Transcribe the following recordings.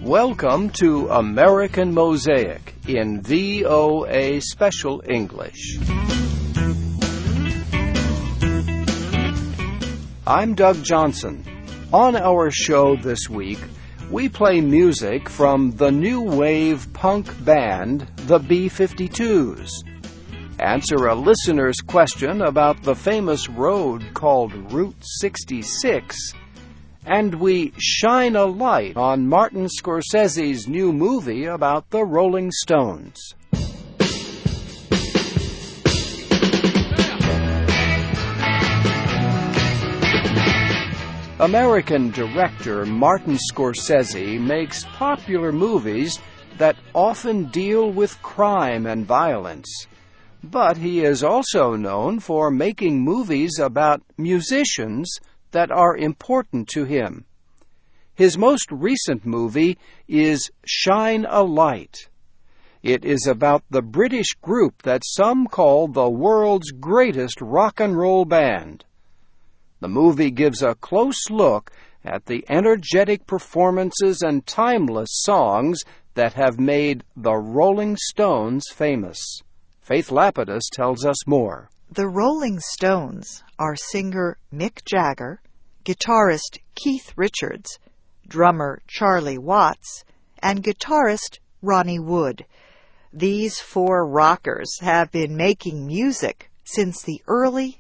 Welcome to American Mosaic in VOA Special English. I'm Doug Johnson. On our show this week, we play music from the new wave punk band, the B-52s. Answer a listener's question about the famous road called Route 66. And we shine a light on Martin Scorsese's new movie about the Rolling Stones. American director Martin Scorsese makes popular movies that often deal with crime and violence. But he is also known for making movies about musicians that are important to him. His most recent movie is Shine a Light. It is about the British group that some call the world's greatest rock and roll band. The movie gives a close look at the energetic performances and timeless songs that have made the Rolling Stones famous. Faith Lapidus tells us more. The Rolling Stones are singer Mick Jagger, guitarist Keith Richards, drummer Charlie Watts, and guitarist Ronnie Wood. These four rockers have been making music since the early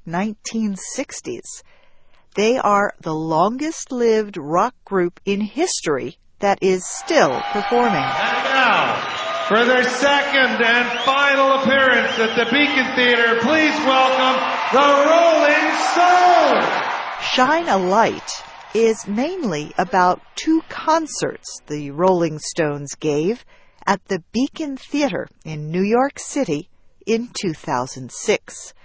1960s. They are the longest-lived rock group in history that is still performing. And now, for their second and final appearance at the Beacon Theatre, please welcome the Rolling Stones! Shine a Light is mainly about two concerts the Rolling Stones gave at the Beacon Theatre in New York City in 2006.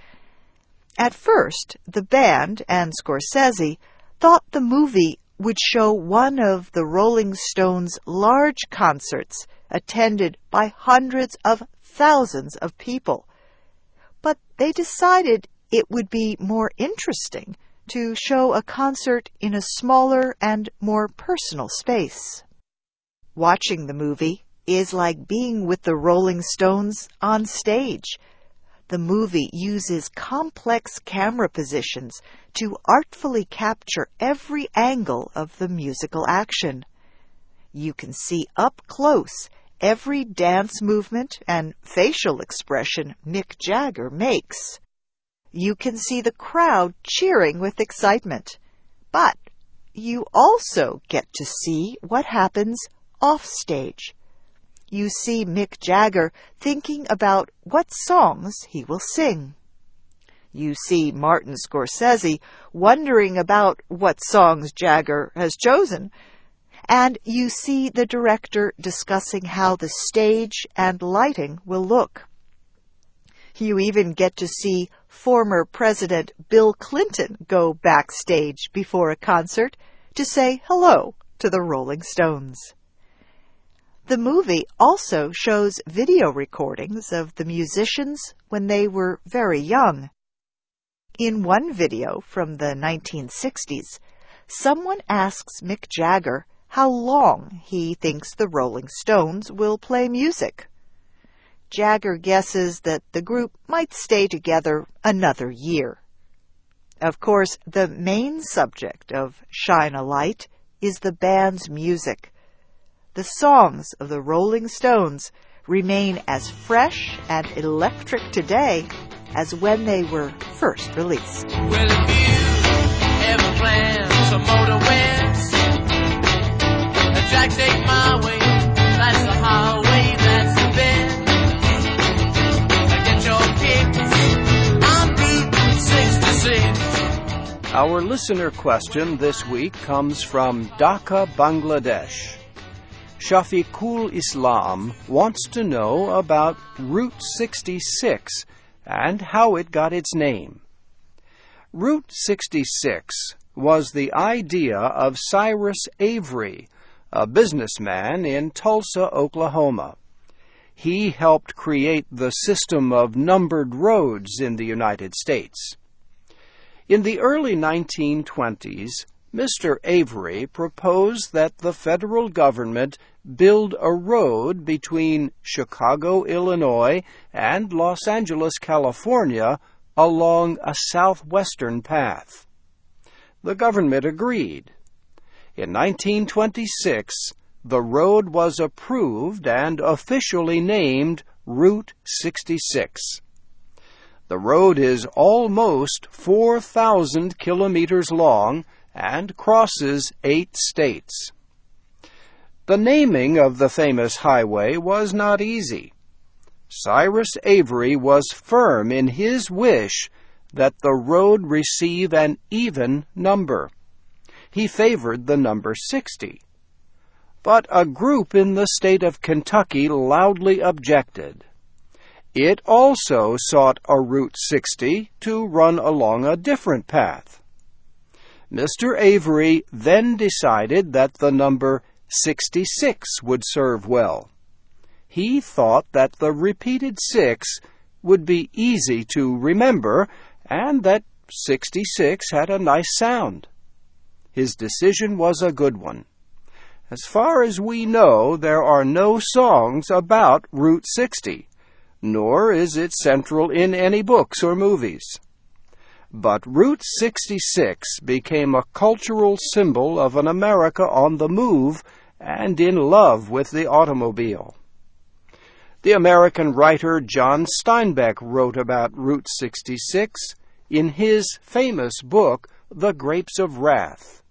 At first, the band and Scorsese thought the movie would show one of the Rolling Stones' large concerts attended by hundreds of thousands of people. But they decided it would be more interesting to show a concert in a smaller and more personal space. Watching the movie is like being with the Rolling Stones on stage. The movie uses complex camera positions to artfully capture every angle of the musical action. You can see up close every dance movement and facial expression Mick Jagger makes. You can see the crowd cheering with excitement, but you also get to see what happens off stage. You see Mick Jagger thinking about what songs he will sing. You see Martin Scorsese wondering about what songs Jagger has chosen. And you see the director discussing how the stage and lighting will look. You even get to see former President Bill Clinton go backstage before a concert to say hello to the Rolling Stones. The movie also shows video recordings of the musicians when they were very young. In one video from the 1960s, someone asks Mick Jagger how long he thinks the Rolling Stones will play music. Jagger guesses that the group might stay together another year. Of course, the main subject of Shine a Light is the band's music. The songs of the Rolling Stones remain as fresh and electric today as when they were first released. Well, if you ever plan some motor west, Jack, take my way, that's the highway, that's the bend. Get your kicks on Route 66. Our listener question this week comes from Dhaka, Bangladesh. Shafiqul Islam wants to know about Route 66 and how it got its name. Route 66 was the idea of Cyrus Avery, a businessman in Tulsa, Oklahoma. He helped create the system of numbered roads in the United States. In the early 1920s, Mr. Avery proposed that the federal government build a road between Chicago, Illinois, and Los Angeles, California, along a southwestern path. The government agreed. In 1926, the road was approved and officially named Route 66. The road is almost 4,000 kilometers long and crosses 8 states. The naming of the famous highway was not easy. Cyrus Avery was firm in his wish that the road receive an even number. He favored the number 60. But a group in the state of Kentucky loudly objected. It also sought a Route 60 to run along a different path. Mr. Avery then decided that the number 66 would serve well. He thought that the repeated 6 would be easy to remember and that 66 had a nice sound. His decision was a good one. As far as we know, there are no songs about Route 60, nor is it central in any books or movies. But Route 66 became a cultural symbol of an America on the move and in love with the automobile. The American writer John Steinbeck wrote about Route 66 in his famous book, The Grapes of Wrath.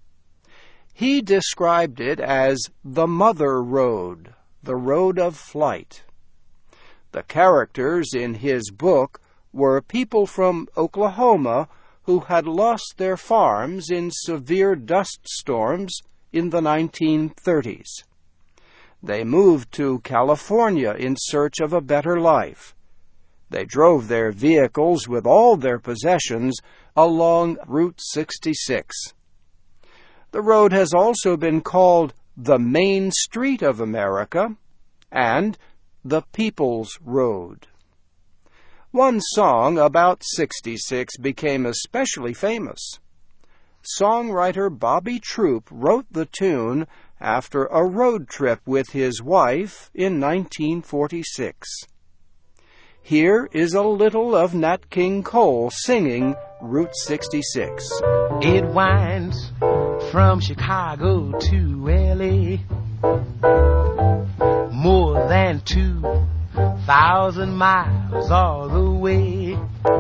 He described it as the mother road, the road of flight. The characters in his book were people from Oklahoma who had lost their farms in severe dust storms in the 1930s. They moved to California in search of a better life. They drove their vehicles with all their possessions along Route 66. The road has also been called the Main Street of America and the People's Road. One song about 66 became especially famous. Songwriter Bobby Troup wrote the tune after a road trip with his wife in 1946. Here is a little of Nat King Cole singing Route 66. It winds from Chicago to L.A. More than 2,000 miles all the way.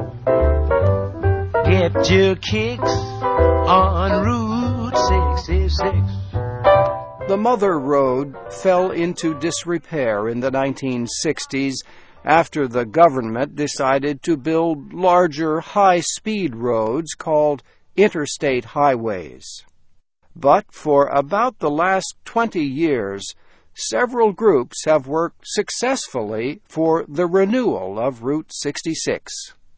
Get your kicks on Route 66. The Mother Road fell into disrepair in the 1960s after the government decided to build larger high-speed roads called interstate highways. But for about the last 20 years, several groups have worked successfully for the renewal of Route 66.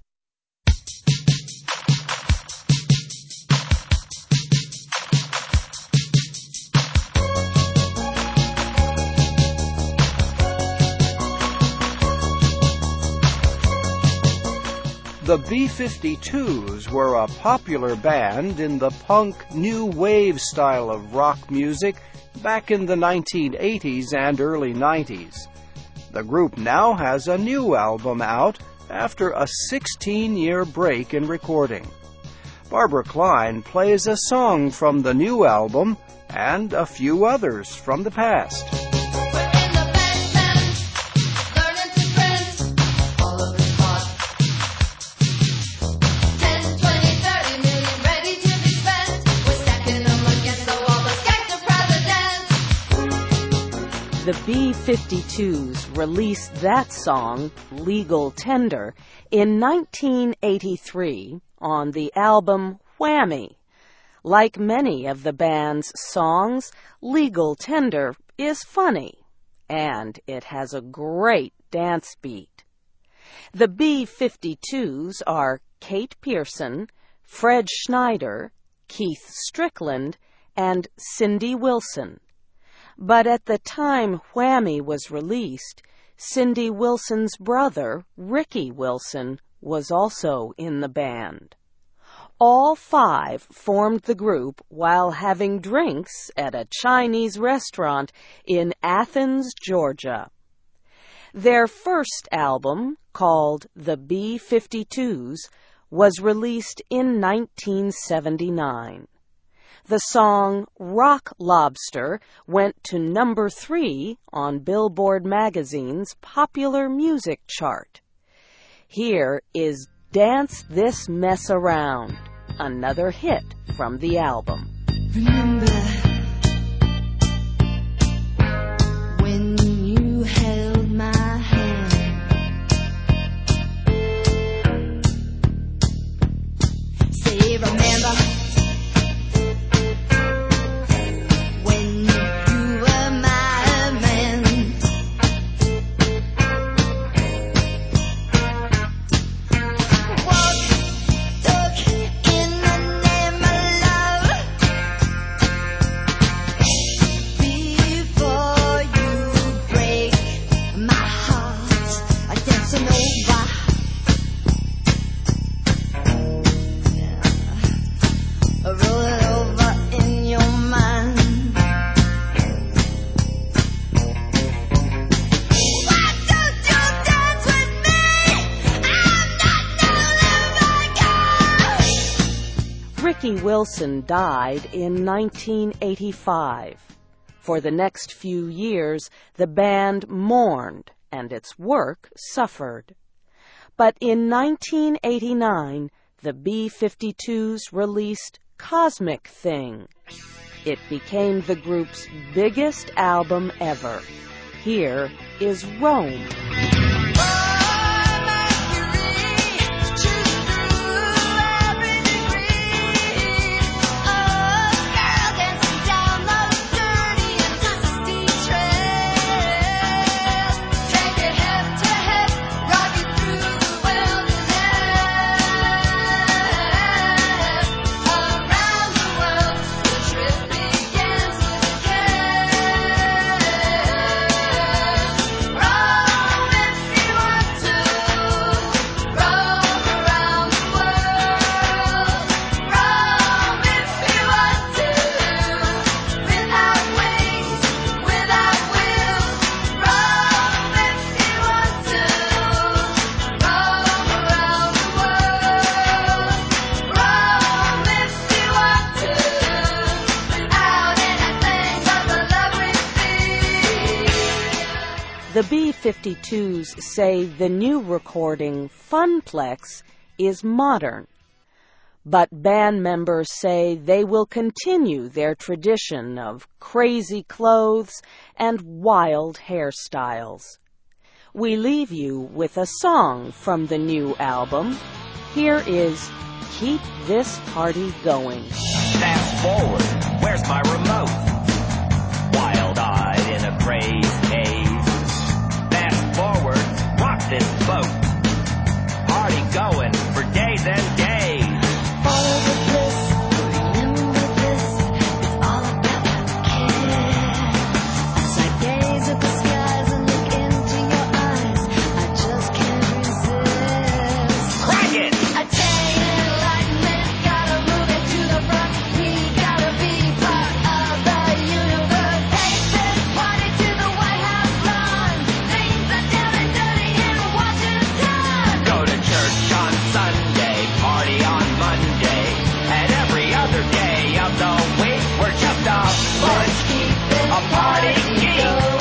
The B-52s were a popular band in the punk new wave style of rock music back in the 1980s and early 90s. The group now has a new album out after a 16-year break in recording. Barbara Klein plays a song from the new album and a few others from the past. The B-52s released that song, Legal Tender, in 1983 on the album Whammy. Like many of the band's songs, Legal Tender is funny, and it has a great dance beat. The B-52s are Kate Pearson, Fred Schneider, Keith Strickland, and Cindy Wilson. But at the time Whammy was released, Cindy Wilson's brother, Ricky Wilson, was also in the band. All five formed the group while having drinks at a Chinese restaurant in Athens, Georgia. Their first album, called The B-52s, was released in 1979. The song Rock Lobster went to number 3 on Billboard magazine's popular music chart. Here is Dance This Mess Around, another hit from the album. Remember when you held my hand? Say, remember when you were my man? Walk, talk in the name of love. Before you break my heart, I dancing over. Roll it over in your mind. Why don't you dance with me? I'm not no living. Ricky Wilson died in 1985. For the next few years, the band mourned and its work suffered. But in 1989, the B-52s released Cosmic Thing. It became the group's biggest album ever. Here is Rome. The B-52s say the new recording, Funplex, is modern. But band members say they will continue their tradition of crazy clothes and wild hairstyles. We leave you with a song from the new album. Here is Keep This Party Going. Fast forward, where's my remote? Wild-eyed in a crazed haze. Fast forward, rock this boat. Party going for days and days. Follow the bliss, remember this, it's all about care. As I gaze at the skies and look into your eyes, I just can't resist. Crank it! A chain and enlightenment, gotta move it to the front. We gotta be part of the universe. Take this party to the White House lawn. Things are down and dirty in Washington. Go to church on Sunday, party on Monday, and every other day of the week we're just a bunch of party geeks.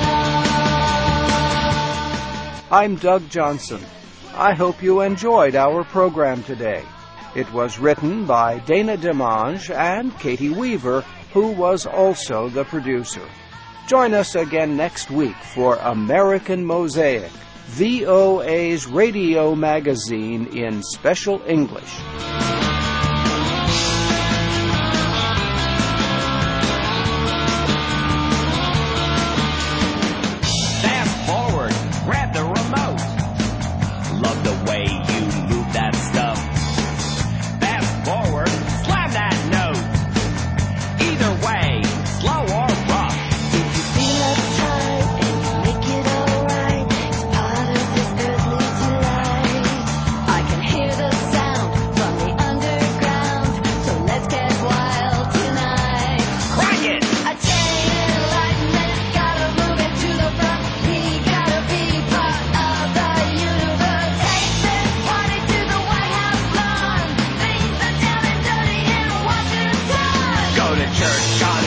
I'm Doug Johnson. I hope you enjoyed our program today. It was written by Dana DeMange and Katie Weaver, who was also the producer. Join us again next week for American Mosaic, VOA's radio magazine in special English. Fast forward, grab the remote. Love the way you move that stuff. Fast forward, slam that note. Either way, slow or rough. If you feel uptight and you make it alright, it's part of this earthly delight. I can hear the sound from the under to church on